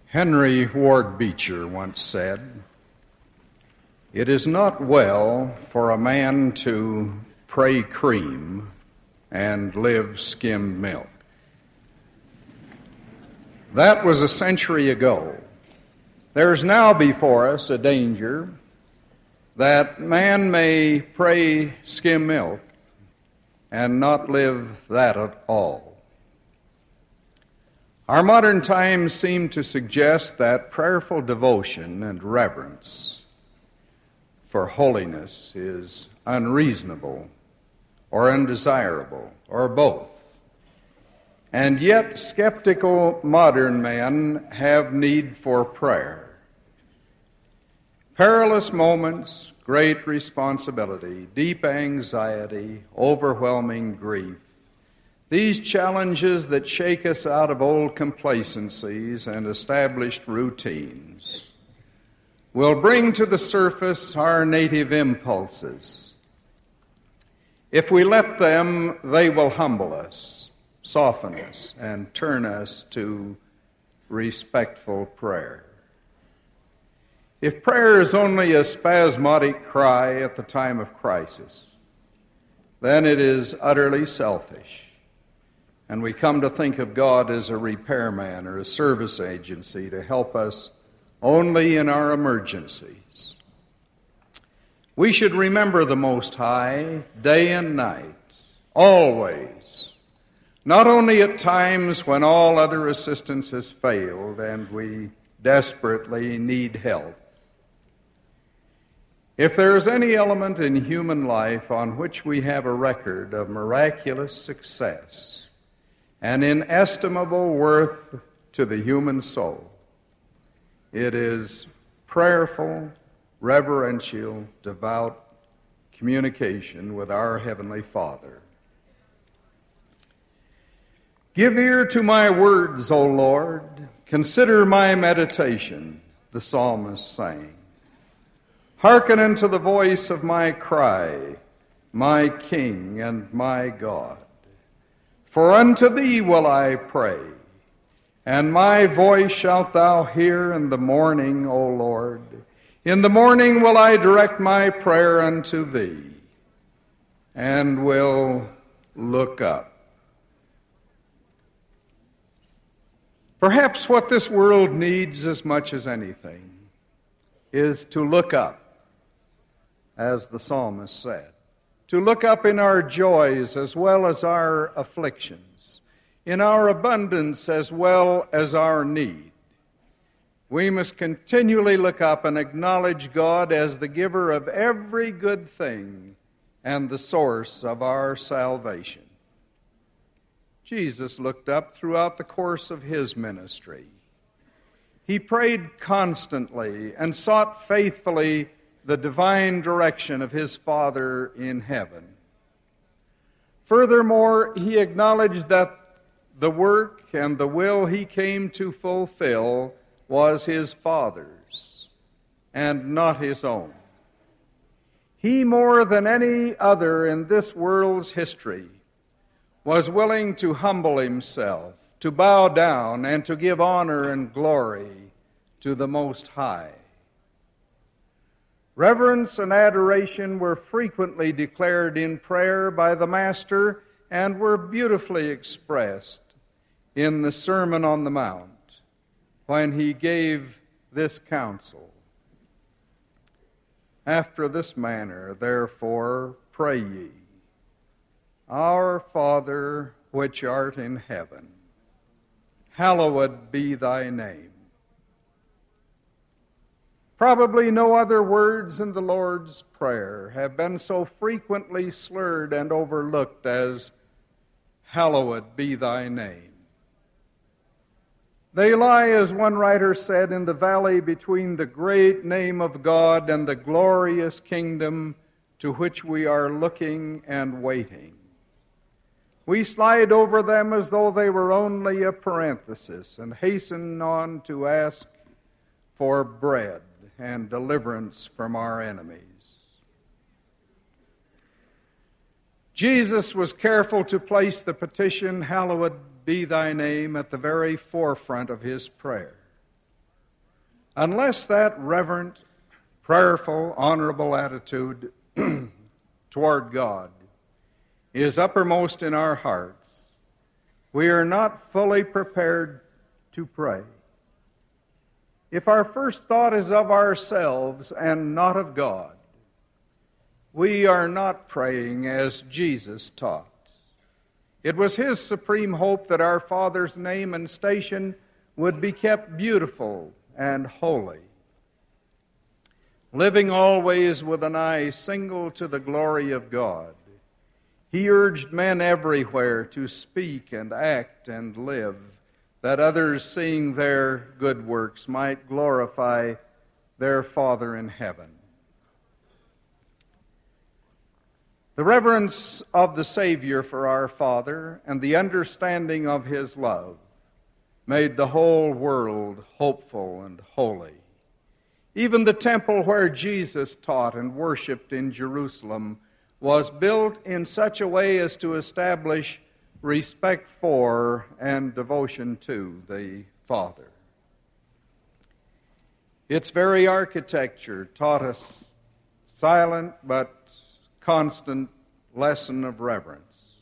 Henry Ward Beecher once said, "It is not well for a man to pray cream and live skimmed milk." That was a century ago. There's now before us a danger that man may pray skim milk and not live that at all. Our modern times seem to suggest that prayerful devotion and reverence for holiness is unreasonable or undesirable or both. And yet skeptical modern men have need for prayer. Perilous moments, great responsibility, deep anxiety, overwhelming grief, these challenges that shake us out of old complacencies and established routines will bring to the surface our native impulses. If we let them, they will humble us, soften us, and turn us to respectful prayer. If prayer is only a spasmodic cry at the time of crisis, then it is utterly selfish. And we come to think of God as a repairman or a service agency to help us only in our emergencies. We should remember the Most High day and night, always, not only at times when all other assistance has failed and we desperately need help. If there is any element in human life on which we have a record of miraculous success, an inestimable worth to the human soul, it is prayerful, reverential, devout communication with our Heavenly Father. "Give ear to my words, O Lord. Consider my meditation," the psalmist sang. "Hearken unto the voice of my cry, my King and my God. For unto thee will I pray, and my voice shalt thou hear in the morning, O Lord. In the morning will I direct my prayer unto thee, and will look up." Perhaps what this world needs as much as anything is to look up, as the psalmist said. To look up in our joys as well as our afflictions, in our abundance as well as our need. We must continually look up and acknowledge God as the giver of every good thing and the source of our salvation. Jesus looked up throughout the course of his ministry. He prayed constantly and sought faithfully the divine direction of his Father in heaven. Furthermore, he acknowledged that the work and the will he came to fulfill was his Father's and not his own. He, more than any other in this world's history, was willing to humble himself, to bow down, and to give honor and glory to the Most High. Reverence and adoration were frequently declared in prayer by the Master and were beautifully expressed in the Sermon on the Mount when he gave this counsel. "After this manner, therefore, pray ye, Our Father which art in heaven, hallowed be thy name." Probably no other words in the Lord's Prayer have been so frequently slurred and overlooked as "hallowed be thy name." They lie, as one writer said, in the valley between the great name of God and the glorious kingdom to which we are looking and waiting. We slide over them as though they were only a parenthesis and hasten on to ask for bread and deliverance from our enemies. Jesus was careful to place the petition, "Hallowed be thy name," at the very forefront of his prayer. Unless that reverent, prayerful, honorable attitude toward God is uppermost in our hearts, we are not fully prepared to pray. If our first thought is of ourselves and not of God, we are not praying as Jesus taught. It was His supreme hope that our Father's name and station would be kept beautiful and holy, living always with an eye single to the glory of God. He urged men everywhere to speak and act and live, that others, seeing their good works, might glorify their Father in heaven. The reverence of the Savior for our Father and the understanding of His love made the whole world hopeful and holy. Even the temple where Jesus taught and worshiped in Jerusalem was built in such a way as to establish respect for and devotion to the Father. Its very architecture taught us silent but constant lesson of reverence.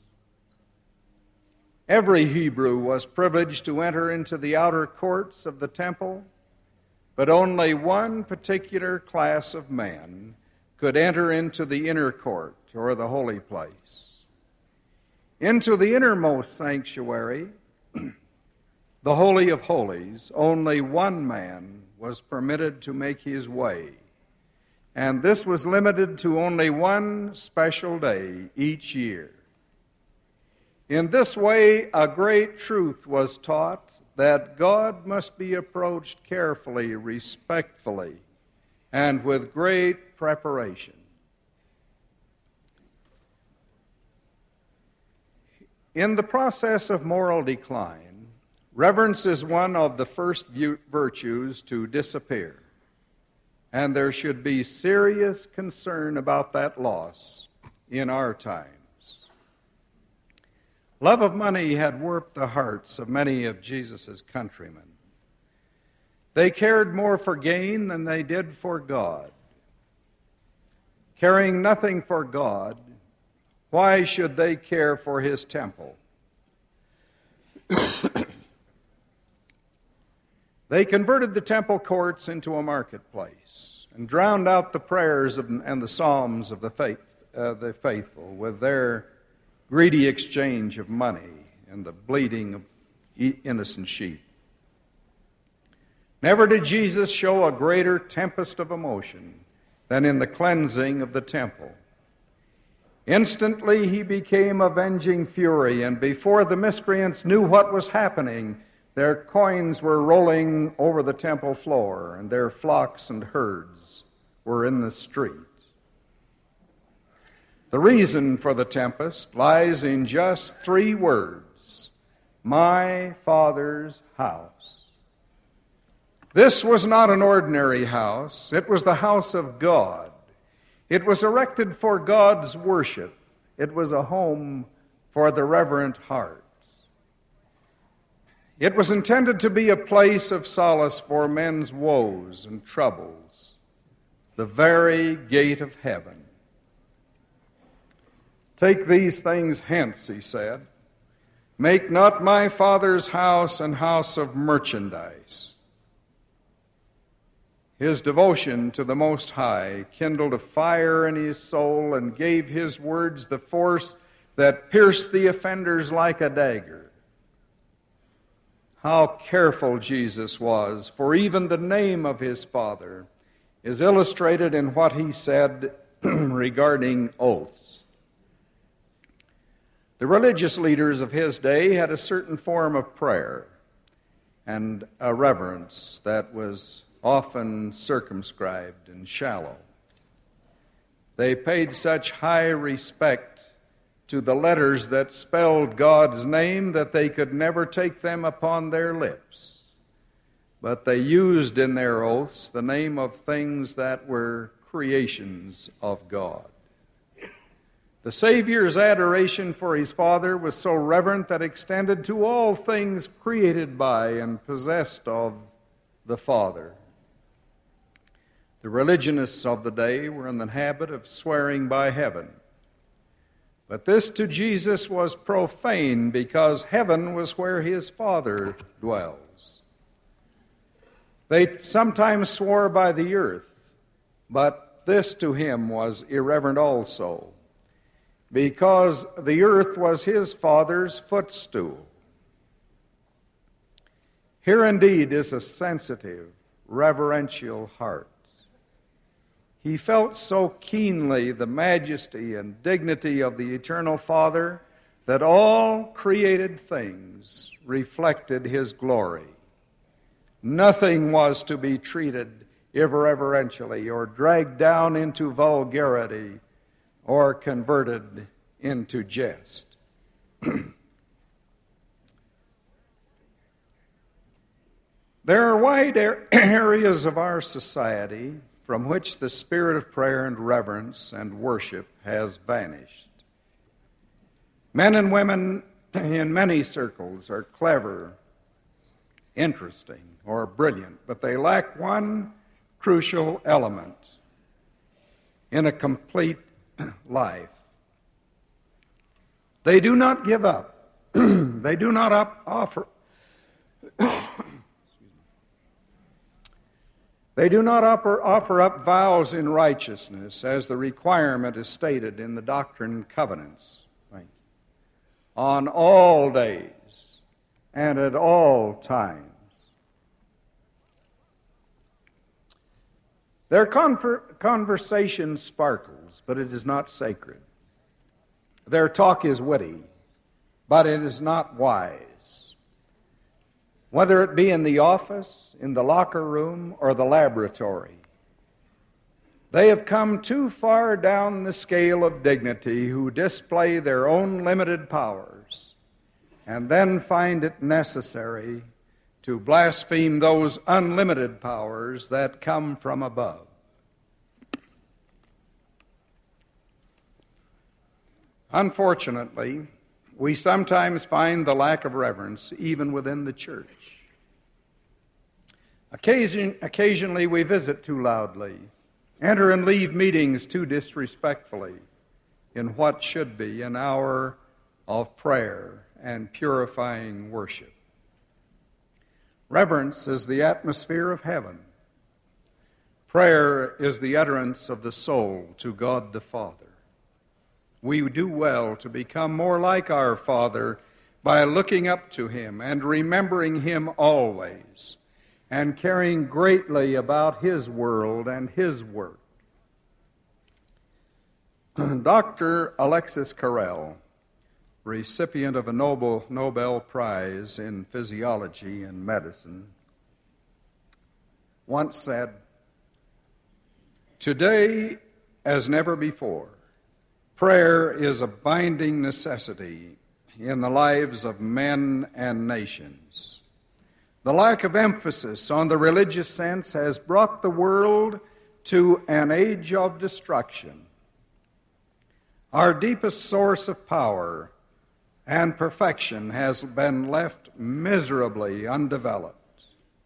Every Hebrew was privileged to enter into the outer courts of the temple, but only one particular class of men could enter into the inner court, or the holy place. Into the innermost sanctuary, the Holy of Holies, only one man was permitted to make his way, and this was limited to only one special day each year. In this way, a great truth was taught, that God must be approached carefully, respectfully, and with great preparation. In the process of moral decline, reverence is one of the first virtues to disappear, and there should be serious concern about that loss in our times. Love of money had warped the hearts of many of Jesus' countrymen. They cared more for gain than they did for God. Caring nothing for God, why should they care for His temple? They converted the temple courts into a marketplace and drowned out the prayers and the psalms of the faithful with their greedy exchange of money and the bleating of innocent sheep. Never did Jesus show a greater tempest of emotion than in the cleansing of the temple. Instantly He became avenging fury, and before the miscreants knew what was happening, their coins were rolling over the temple floor, and their flocks and herds were in the streets. The reason for the tempest lies in just 3 words: my Father's house. This was not an ordinary house. It was the house of God. It was erected for God's worship. It was a home for the reverent heart. It was intended to be a place of solace for men's woes and troubles, the very gate of heaven. Take these things hence, He said. Make not my Father's house an house of merchandise. His devotion to the Most High kindled a fire in his soul and gave his words the force that pierced the offenders like a dagger. How careful Jesus was, for even the name of His Father is illustrated in what He said regarding oaths. The religious leaders of His day had a certain form of prayer and a reverence that was often circumscribed and shallow. They paid such high respect to the letters that spelled God's name that they could never take them upon their lips. But they used in their oaths the name of things that were creations of God. The Savior's adoration for His Father was so reverent that it extended to all things created by and possessed of the Father. The religionists of the day were in the habit of swearing by heaven. But this to Jesus was profane, because heaven was where his Father dwells. They sometimes swore by the earth, but this to him was irreverent also, because the earth was his Father's footstool. Here indeed is a sensitive, reverential heart. He felt so keenly the majesty and dignity of the eternal Father that all created things reflected his glory. Nothing was to be treated irreverentially or dragged down into vulgarity or converted into jest. There are wide areas of our society from which the spirit of prayer and reverence and worship has vanished. Men and women in many circles are clever, interesting, or brilliant, but they lack one crucial element in a complete life. They do not give up. They do not offer. They do not offer up vows in righteousness as the requirement is stated in the Doctrine and Covenants. On all days and at all times. Their conversation sparkles, but it is not sacred. Their talk is witty, but it is not wise. Whether it be in the office, in the locker room, or the laboratory, they have come too far down the scale of dignity who display their own limited powers and then find it necessary to blaspheme those unlimited powers that come from above. Unfortunately, we sometimes find the lack of reverence even within the church. Occasionally we visit too loudly, enter and leave meetings too disrespectfully in what should be an hour of prayer and purifying worship. Reverence is the atmosphere of heaven. Prayer is the utterance of the soul to God the Father. We do well to become more like our Father by looking up to Him and remembering Him always and caring greatly about His world and His work. Dr. Alexis Carrel, recipient of a Nobel Prize in Physiology and Medicine, once said, "Today, as never before, prayer is a binding necessity in the lives of men and nations. The lack of emphasis on the religious sense has brought the world to an age of destruction. Our deepest source of power and perfection has been left miserably undeveloped.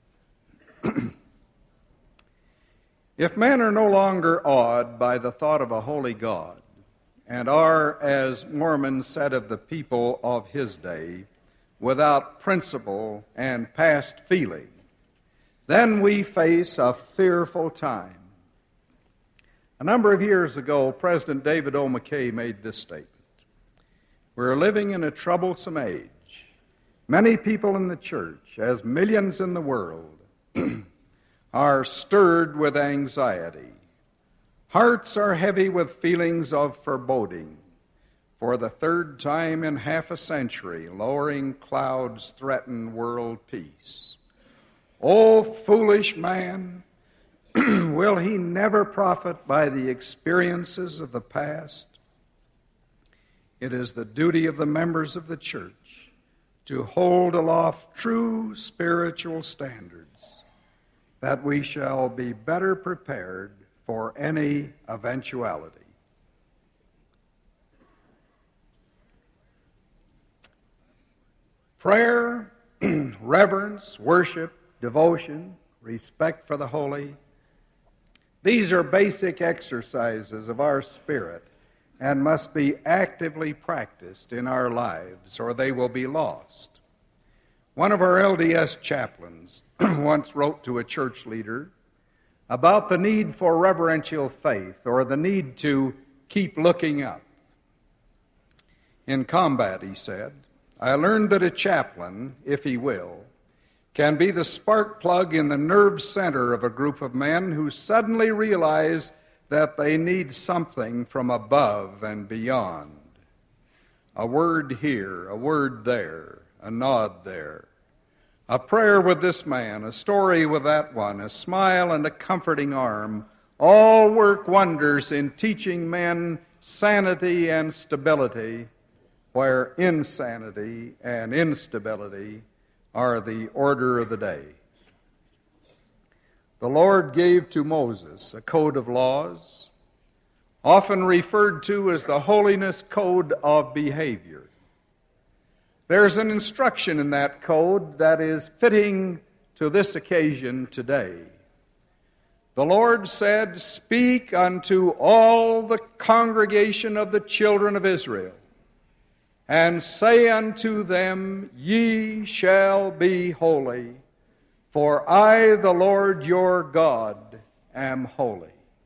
If men are no longer awed by the thought of a holy God, and are, as Mormon said of the people of his day, without principle and past feeling, then we face a fearful time." A number of years ago, President David O. McKay made this statement: "We're living in a troublesome age. Many people in the church, as millions in the world, are stirred with anxiety. Hearts are heavy with feelings of foreboding. For the third time in half a century, lowering clouds threaten world peace. O foolish man, will he never profit by the experiences of the past? It is the duty of the members of the church to hold aloft true spiritual standards, that we shall be better prepared for any eventuality." Prayer, reverence, worship, devotion, respect for the holy, These are basic exercises of our spirit and must be actively practiced in our lives, or they will be lost. One of our LDS chaplains once wrote to a church leader about the need for reverential faith, or the need to keep looking up. In combat, he said, I learned that a chaplain, if he will, can be the spark plug in the nerve center of a group of men who suddenly realize that they need something from above and beyond. A word here, a word there, a nod there. A prayer with this man, a story with that one, a smile and a comforting arm, all work wonders in teaching men sanity and stability, where insanity and instability are the order of the day. The Lord gave to Moses a code of laws, often referred to as the holiness code of behavior. There's an instruction in that code that is fitting to this occasion today. The Lord said, "Speak unto all the congregation of the children of Israel, and say unto them, Ye shall be holy, for I, the Lord your God, am holy."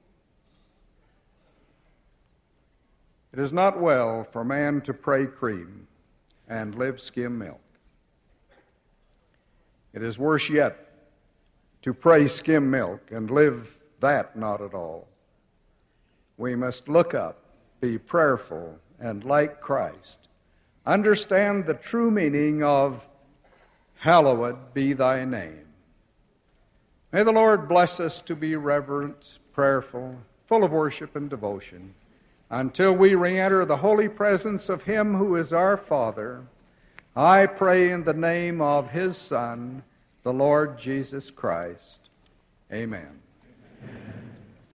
It is not well for man to pray cream and live skim milk. It is worse yet to pray skim milk and live that not at all. We must look up, be prayerful, and like Christ, understand the true meaning of hallowed be thy name. May the Lord bless us to be reverent, prayerful, full of worship and devotion, until we re-enter the holy presence of Him who is our Father. I pray in the name of His Son, the Lord Jesus Christ. Amen. Amen.